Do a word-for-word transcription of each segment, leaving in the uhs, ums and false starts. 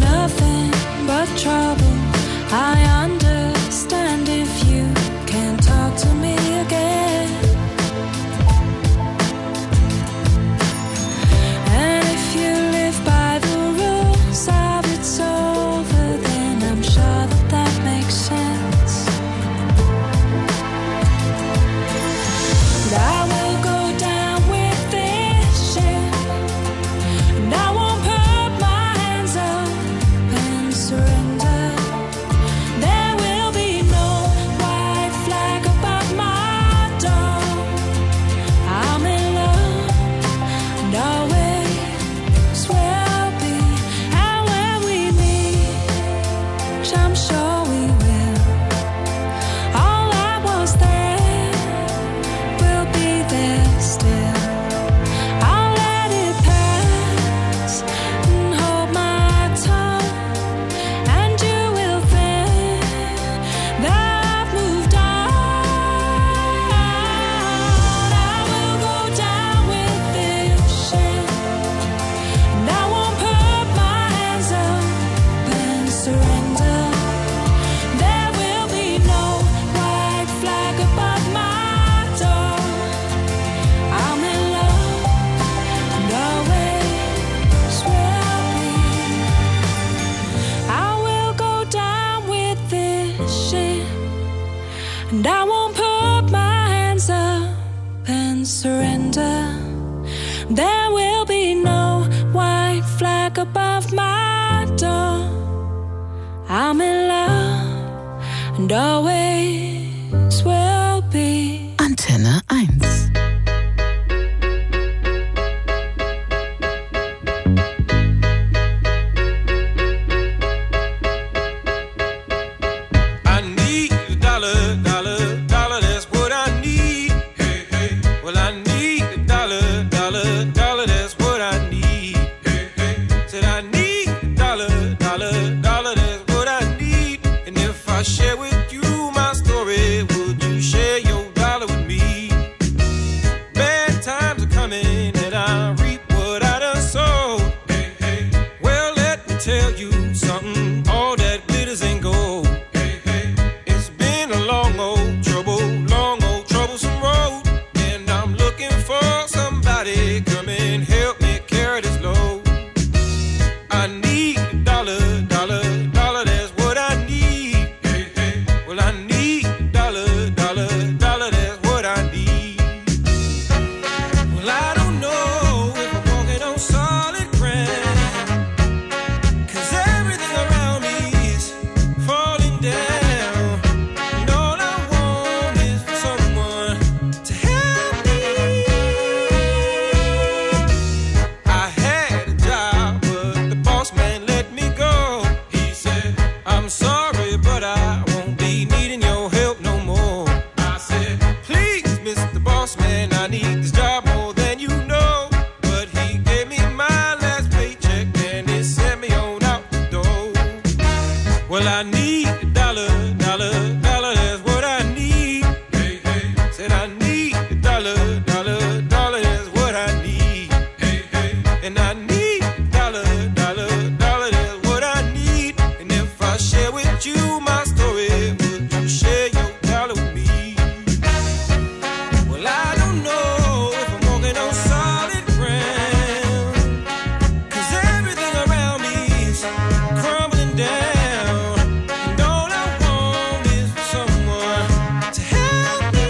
nothing but trouble. I understand if you can't talk to me again. And if you live by the rules of it's over, then I'm sure that that makes sense. And I will go down with this ship, and I won't put my hands up and surrender. There will be no white flag above my door. I'm in love, and always will be. And when we meet, which I'm sure we will, all that was there will be there still. I'll let it pass and hold my tongue, and you will think that I've moved on. I will go down with this ship, and I won't put my hands up and surrender. There will be no white flag above my door. I'm in love, and always will be. I will go down with this ship, and I won't put my hands up and surrender. There will be no white flag above my door. I'm in love, and always will be. Antenne eins. I need a dollar, dollar, dollar, that's what I need. Hey, hey. Well, I need a dollar, dollar, dollar, that's what I need. Hey, hey. Said I need a dollar, dollar, dollar, that's what I need. And if I share with you my story, would you share your dollar with me? Bad times are coming, and I reap what I done sowed. Hey, hey. Well, let me tell you something, all that glitters ain't gold. It's been a long old trouble, long old troublesome road, and I'm looking for somebody come and help me carry this load. I need a dollar, dollar, dollar, that's what I need. Hey, hey. Well, I need a dollar, dollar, dollar, that's what I need. Well, I don't know if I'm walking on solid ground, 'cause everything around me is falling down. And all I want is for someone to help me. I had a job, but the boss man let me go. He said, I'm sorry, but I won't be needing your help no more. I said, please, Mister Boss Man, I need this job more than you know. But he gave me my last paycheck, and he sent me on out the door. Well, I need a dollar, dollar, dollar, that's what I need. Hey, hey. Said I need a dollar, dollar, dollar, that's what I need. Hey, hey. And I need a dollar, dollar, dollar, that's what I need. And if I share with you my story, would you share your dollar with me? Well, I don't know if I'm walking on solid ground, 'cause everything around me is crumbling down. And all I want is for someone to help me.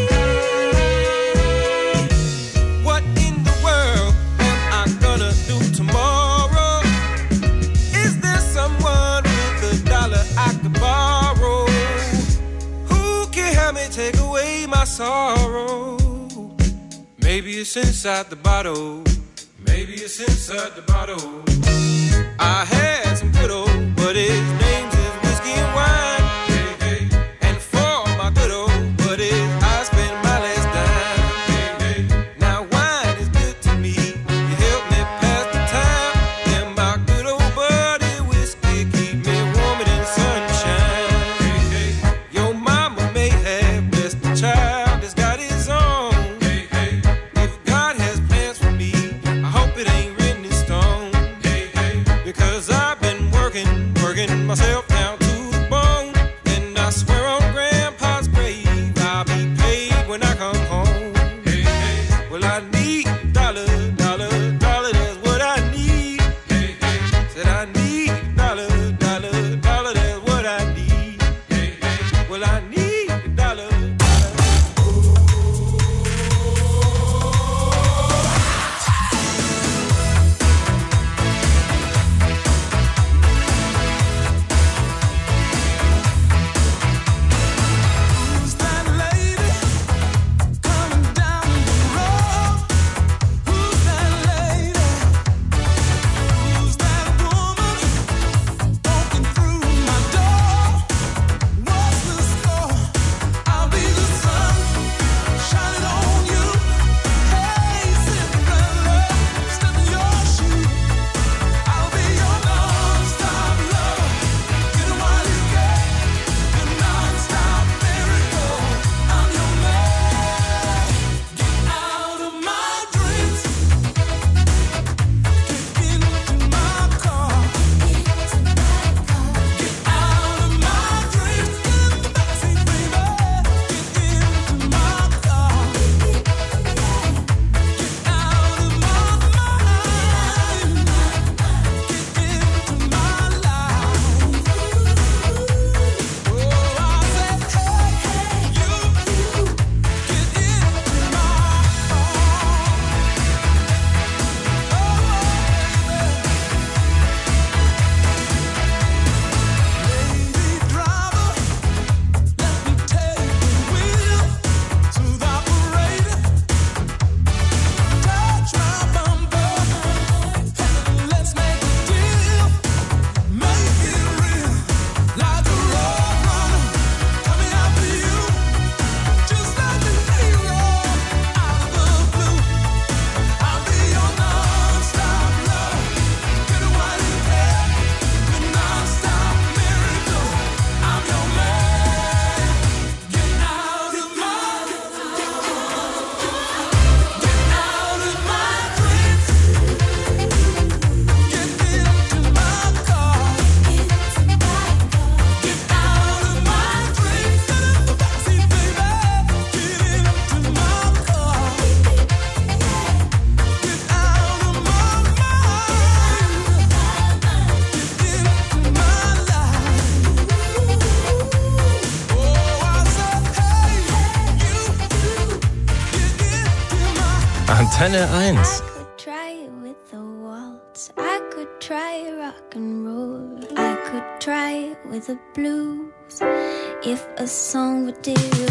What in the world am I gonna do tomorrow? Is there someone with a dollar I could borrow? Who can help me take away my sorrow? Maybe it's inside the bottle. Maybe it's inside the bottle. I had some good old, but his name is whiskey and wine. Hey, hey. And for my good old buddies, I spend my last dime. Hey, hey. Now wine is good to me. You help me pass the time. And my good old buddy whiskey keep me warm in the sunshine. Hey, hey. Your mama may have blessed the child that's got his own. Hey, hey. If God has plans for me, I hope it ain't written in stone. Hey, hey. Because I've been working myself down to the bone. And I swear on Grandpa's grave, I'll be paid when I come home. Hey, hey. Well, I need a dollar, dollar, dollar, that's what I need. Hey, hey. Said I need a dollar, dollar, dollar, that's what I need. Hey, hey. Well, I need a dollar. Antenne eins. I could try it with the waltz. I could try rock and roll. I could try it with the blues. If a song would do,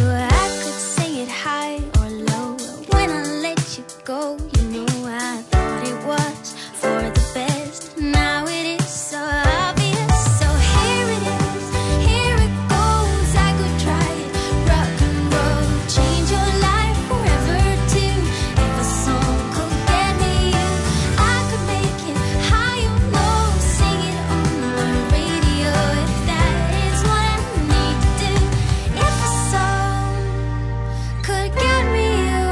I could sing it high or low. When I let you go, you know I thought it was for the best. Now it is so obvious. So here it is, here it goes. I could try it, rock and roll, change your life forever too. If a song could get me you, I could make it high or low, sing it on the radio. If that is what I need to do. If a song could get me you,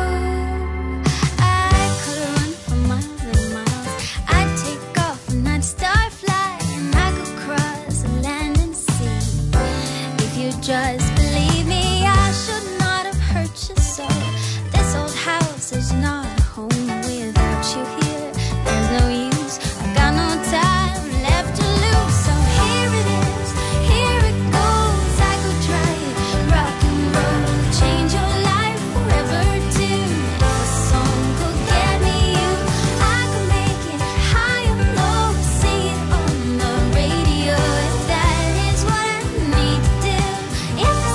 I could run for miles and miles. I'd take off and I'd start flying. I could cross the land and sea. If you just believe me, I should not have hurt you so. This old house is not a home without you here. There's no use, I've got no time left to lose. So here it is, here it goes. I could try it, rock and roll, change your life forever too. If a song could get me you, I could make it high or low, sing it on the radio. If that is what I need to do. If a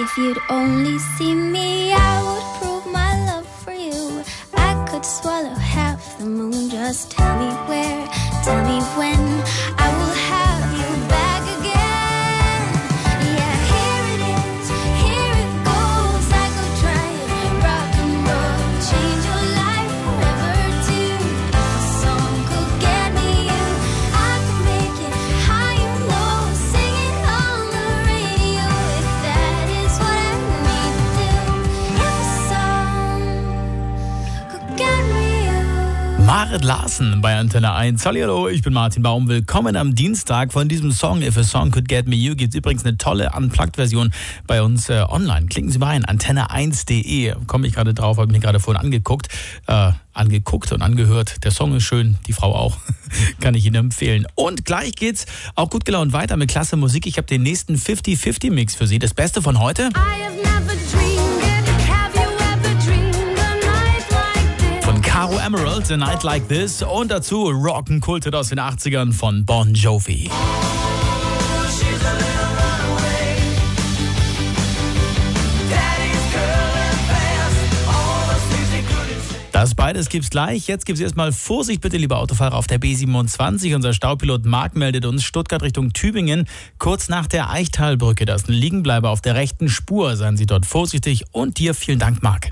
If you'd only see me, I would prove my love for you. I could swallow half the moon. Just tell me where, tell me when. I will have you back again. Yeah, here it is, here it goes. I go try it, rock and roll, change your life forever too. If a song could get me you, I could make it high and low, sing it on the radio. If that is what I need to do, if a song could get me you. Marit Larsen bei Antenne eins. Hallo, ich bin Martin Baum. Willkommen am Dienstag. Von diesem Song If a Song Could Get Me You gibt es übrigens eine tolle Unplugged-Version bei uns äh, online. Klicken Sie mal ein, antenne eins punkt de. Komme ich gerade drauf, habe mir gerade vorhin angeguckt. Äh, angeguckt und angehört. Der Song ist schön, die Frau auch. Kann ich Ihnen empfehlen. Und gleich geht's auch gut gelaunt weiter mit klasse Musik. Ich habe den nächsten fifty fifty Mix für Sie. Das Beste von heute. I have never dreamed it. Have you ever dreamed a night like this? Von Caro Emerald, A Night Like This. Und dazu Rock'n'Kultet aus den achtzigern von Bon Jovi. Das beides gibt's gleich. Jetzt gibt's erstmal Vorsicht bitte, liebe Autofahrer, auf der B siebenundzwanzig. Unser Staupilot Marc meldet uns Stuttgart Richtung Tübingen. Kurz nach der Eichtalbrücke, da ist ein Liegenbleiber auf der rechten Spur. Seien Sie dort vorsichtig. Und dir vielen Dank, Marc.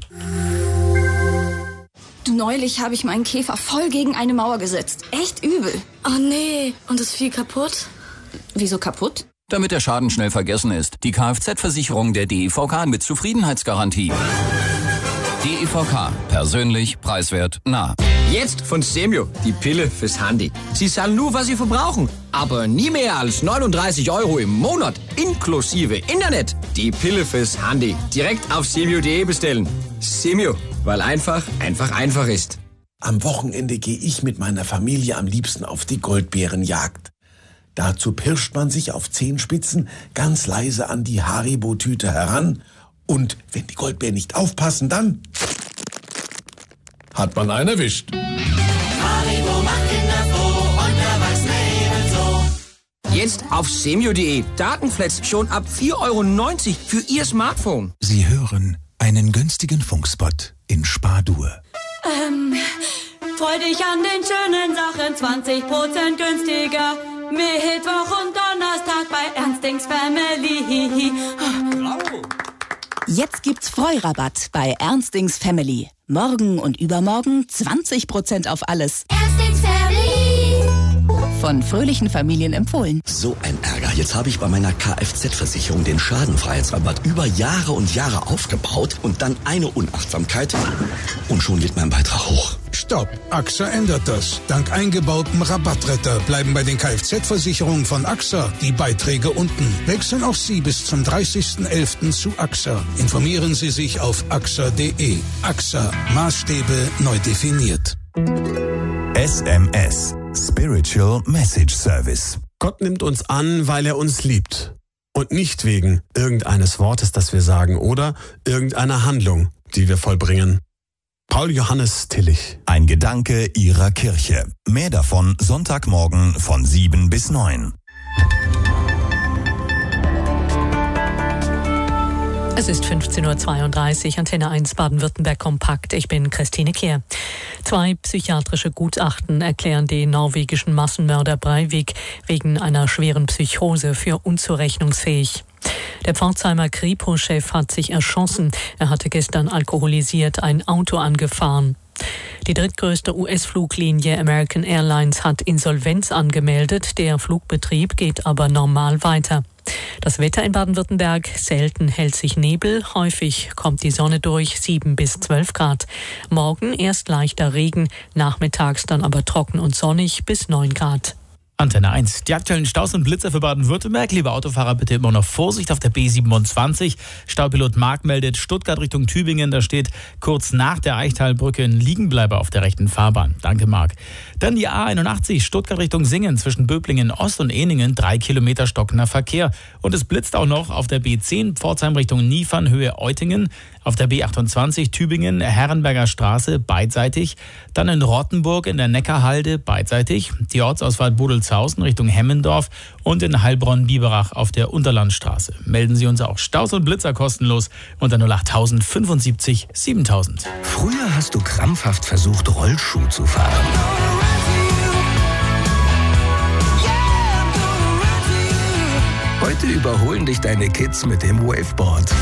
Du, neulich habe ich meinen Käfer voll gegen eine Mauer gesetzt. Echt übel. Oh nee, und ist viel kaputt? Wieso kaputt? Damit der Schaden schnell vergessen ist. Die Kfz-Versicherung der D E V K mit Zufriedenheitsgarantie. D E V K. Persönlich, preiswert, nah. Jetzt von Semio, die Pille fürs Handy. Sie zahlen nur, was Sie verbrauchen, aber nie mehr als neununddreißig Euro im Monat, inklusive Internet. Die Pille fürs Handy. Direkt auf semio punkt de bestellen. Semio, weil einfach, einfach, einfach ist. Am Wochenende gehe ich mit meiner Familie am liebsten auf die Goldbeerenjagd. Dazu pirscht man sich auf Zehenspitzen ganz leise an die Haribo-Tüte heran. Und wenn die Goldbären nicht aufpassen, dann hat man einen erwischt. Haribo macht Kinder froh und Erwachsene ebenso. Jetzt auf semio punkt de. Datenflats schon ab vier Euro neunzig für Ihr Smartphone. Sie hören einen günstigen Funkspot in Spardur. Ähm, freu dich an den schönen Sachen, zwanzig Prozent günstiger. Mittwoch und Donnerstag bei Ernstings Family. Bravo. Jetzt gibt's Freurabatt bei Ernstings Family. Morgen und übermorgen zwanzig Prozent auf alles. Ernstings Family. Von fröhlichen Familien empfohlen. So ein Ärger. Jetzt habe ich bei meiner Kfz-Versicherung den Schadenfreiheitsrabatt über Jahre und Jahre aufgebaut und dann eine Unachtsamkeit und schon geht mein Beitrag hoch. Stopp! AXA ändert das. Dank eingebautem Rabattretter bleiben bei den Kfz-Versicherungen von AXA die Beiträge unten. Wechseln auch Sie bis zum dreißigsten elften zu AXA. Informieren Sie sich auf axa punkt de. AXA. Maßstäbe neu definiert. S M S. Spiritual Message Service. Gott nimmt uns an, weil er uns liebt. Und nicht wegen irgendeines Wortes, das wir sagen oder irgendeiner Handlung, die wir vollbringen. Paul Johannes Tillich. Ein Gedanke Ihrer Kirche. Mehr davon Sonntagmorgen von sieben bis neun. Es ist fünfzehn Uhr zweiunddreißig, Antenne eins Baden-Württemberg kompakt. Ich bin Christine Kehr. Zwei psychiatrische Gutachten erklären den norwegischen Massenmörder Breivik wegen einer schweren Psychose für unzurechnungsfähig. Der Pforzheimer Kripo-Chef hat sich erschossen. Er hatte gestern alkoholisiert ein Auto angefahren. Die drittgrößte U S-Fluglinie American Airlines hat Insolvenz angemeldet. Der Flugbetrieb geht aber normal weiter. Das Wetter in Baden-Württemberg: selten hält sich Nebel, häufig kommt die Sonne durch, sieben bis zwölf Grad. Morgen erst leichter Regen, nachmittags dann aber trocken und sonnig bis neun Grad. Antenne eins. Die aktuellen Staus und Blitzer für Baden-Württemberg. Liebe Autofahrer, bitte immer noch Vorsicht auf der B siebenundzwanzig. Staupilot Marc meldet Stuttgart Richtung Tübingen. Da steht kurz nach der Eichtalbrücke ein Liegenbleiber auf der rechten Fahrbahn. Danke, Marc. Dann die A einundachtzig, Stuttgart Richtung Singen. Zwischen Böblingen Ost und Ehningen drei Kilometer stockender Verkehr. Und es blitzt auch noch auf der B zehn, Pforzheim Richtung Niefern, Höhe Eutingen. Auf der B achtundzwanzig Tübingen, Herrenberger Straße, beidseitig. Dann in Rottenburg in der Neckarhalde, beidseitig. Die Ortsausfahrt Bodelshausen Richtung Hemmendorf und in Heilbronn-Biberach auf der Unterlandstraße. Melden Sie uns auch Staus und Blitzer kostenlos unter null acht tausend fünfundsiebzig siebentausend. Früher hast du krampfhaft versucht, Rollschuh zu fahren. Heute überholen dich deine Kids mit dem Waveboard.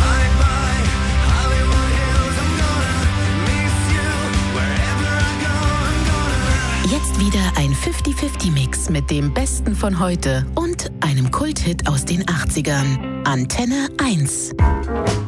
Jetzt wieder ein fünfzig fünfzig Mix mit dem Besten von heute und einem Kulthit aus den achtzigern. Antenne eins.